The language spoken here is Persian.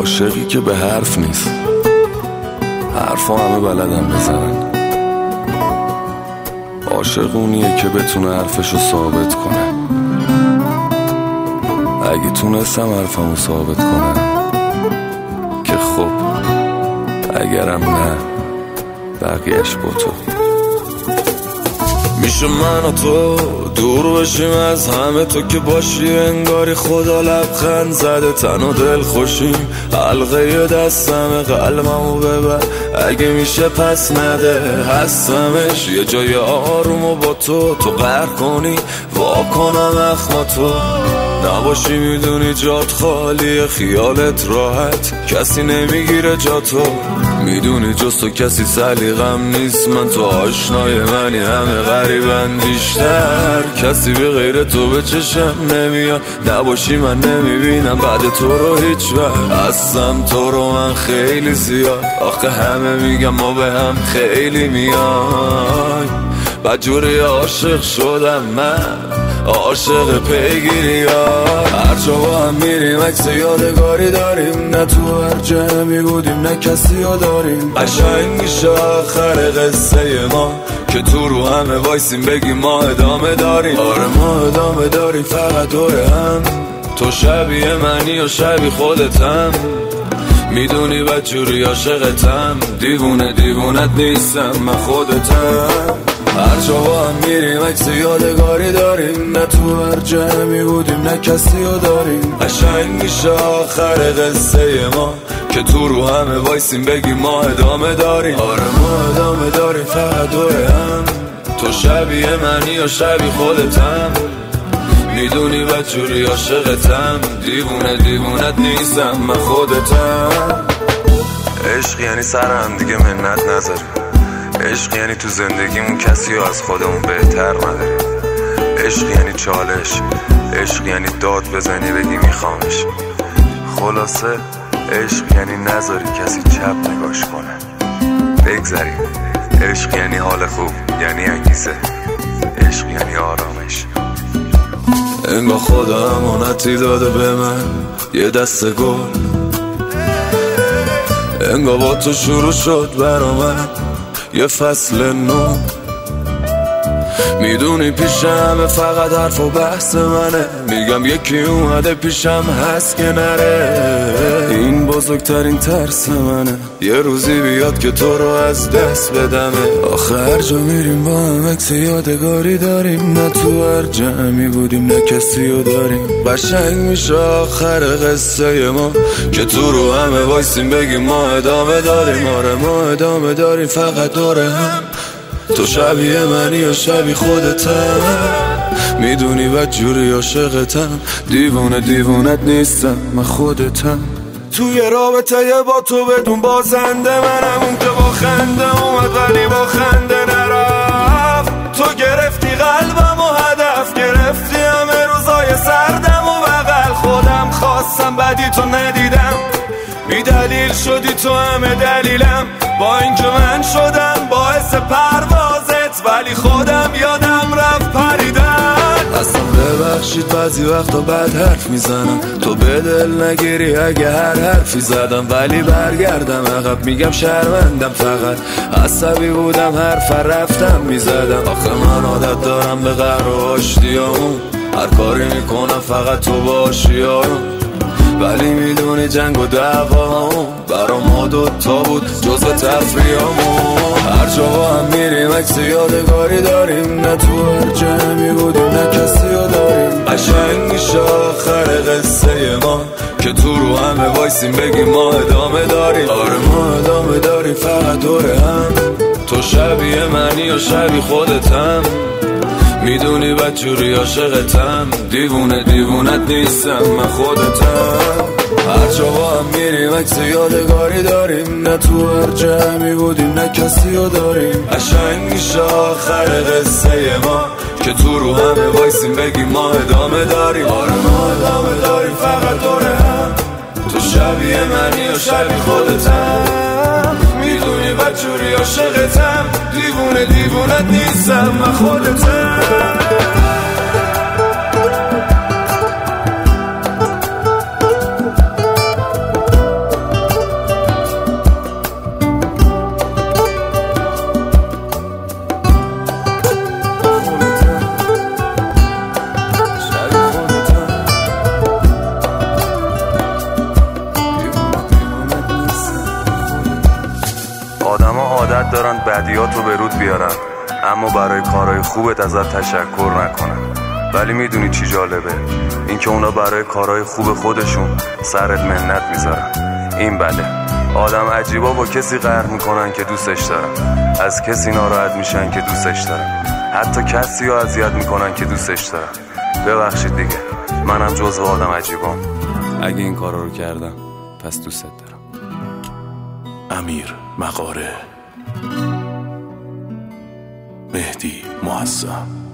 عاشقی که به حرف نیست، حرفا همه بلدن بزنن. عاشق اونیه که بتونه حرفشو ثابت کنه. اگه تونستم حرفمو ثابت کنم که خب، اگرم نه بقیهش با تو. میشه من و تو دور بشیم از همه، تو که باشی انگاری خدا لبخند زده. تن و دل خوشیم، حلقه دستم قلبمو ببر اگه میشه پس نده. هستمش یه جای آرومو با تو قهر کنی واکنم اخما تو نباشی. میدونی جات خالیه، خیالت راحت، کسی نمیگیره جا تو. میدونی جز تو کسی سلیقم نیست، من تو آشنای منی، همه غریبن بیشتر. کسی به غیر تو به چشم نمیاد، نباشی من نمیبینم بعد تو رو هیچ وقت. هستم تو رو من خیلی زیاد، آخه همه میگم ما به هم خیلی میای. بدجوری عاشق شدم من، عاشق پیگیری ها. هر جا با هم میریم عکس یادگاری داریم، نه تو هر جمعی بودیم نه کسی ها داریم. قشنگ میشه آخر قصه ما که تو رو همه وایسیم بگیم ما ادامه داریم. آره ما ادامه داریم فقط دور هم، تو شبیه منی و شبیه خودتم. میدونی بدجوری عاشقتم، دیوونه دیوونت نیستم من خودتم. هر جا با هم میریم عکس یادگاری داریم، نه تو هر جمعی بودیم نه کسی ها داریم. قشنگ میشه آخر قصه ما که تو رو همه وایسیم بگیم ما ادامه داریم. آره ما ادامه داریم فقط دور هم، تو شبیه منی و شبیه خودتم. میدونی بدجوری عاشقتم، دیوونه دیوونت نیستم من خودتم. عشق یعنی سر هم دیگه منت نذاریم، عشق یعنی تو زندگیمون کسی رو از خودمون بهتر نداریم. عشق یعنی چالش، عشق یعنی داد بزنی بگی میخوامش. خلاصه عشق یعنی نذاری کسی چپ نگاش کنه، بگذاریم. عشق یعنی حال خوب، یعنی انگیزه، عشق یعنی آرامش. انگار خدا امانتی داده به من یه دسته گل، انگار با تو شروع شد برا من یه فصل نو. میدونی پیشم فقط حرف و بحث منه، میگم یکی اومده پیشم هست که نره. این بزرگترین ترس منه، یه روزی بیاد که تو رو از دست بدمه. آخه هر جا میریم با هم عکس یادگاری داریم، نه تو هر جمعی بودیم نه کسی رو داریم. قشنگ میشه آخر قصه ما که تو رو همه وایسیم بگیم ما ادامه داریم. آره ما ادامه داریم فقط دور هم، تو شبیه منی و شبیه خودتم. میدونی بدجوری عاشقتم، دیوونه دیوونت نیستم من خودتم. توی رابطه با تو بدون بازنده، منم اون که با خنده اومد ولی با خنده نرفت. تو گرفتی قلبم و هدف گرفتی همه روزای سردم و بغل خودم خواستم بدی تو ندیدم، بی دلیل شدی تو همه دلیلم. با اینکه من شدم باعث پروازت ولی خودم یادم رفت پریدن. اصلا ببخشید بعضی وقتا بد حرف میزنم، تو به دل نگیری اگه هر حرفی زدم. ولی برگردم عقب میگم شرمندم، فقط عصبی بودم حرف رفتم میزدم. آخه من عادت دارم به قهر و آشتیامون، هر کاری میکنم فقط تو باشی آروم. ولی میدونی جنگ و دعوامون برا ما دوتا بود جزو تفریحامون. هر جا با هم میریم عکس یادگاری داریم، نه تو هر جمعی بودیم نه کسی رو داریم. قشنگ میشه آخر قصه ما که تو رو همه وایسیم بگیم ما ادامه داریم. آره ما ادامه داریم فقط دور هم، تو شبیه منی و شبیه خودتم. میدونی بدجوری عاشقتم، دیوونه دیوونت نیستم من خودتم. هر جا با هم میریم عکس یادگاری داریم، نه تو هر جمعی بودیم نه کسی رو داریم. قشنگ میشه آخر قصه ما که تو رو همه وایسیم بگیم ما ادامه داریم. آره ما ادامه داریم فقط دور هم، تو شبیه منی و شبیه خودتم. میدونی بدجوری عاشقتم، دیوونه دیوونت نیستم من خودتم. بدیات رو به رود بیارن اما برای کارهای خوبت ازت تشکر نکنن. ولی میدونی چی جالبه؟ اینکه اونا برای کارهای خوب خودشون سرت منت میذارن. این بده. آدم عجیبا با کسی قهر میکنن که دوستش دارن، از کسی ناراحت میشن که دوستش دارن، حتی کسی رو اذیت میکنن که دوستش دارن. ببخشید دیگه، منم جزو آدم عجیبام. اگه این کارا رو کردم پس دوستت دارم. امیر مغاره، مهدی معظم.